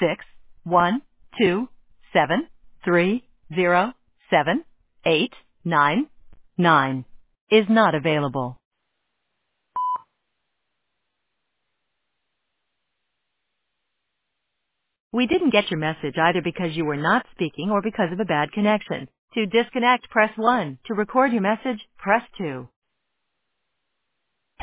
612-730-7899 is not available. We didn't get your message either because you were not speaking or because of a bad connection. To disconnect, press 1. To record your message, press 2.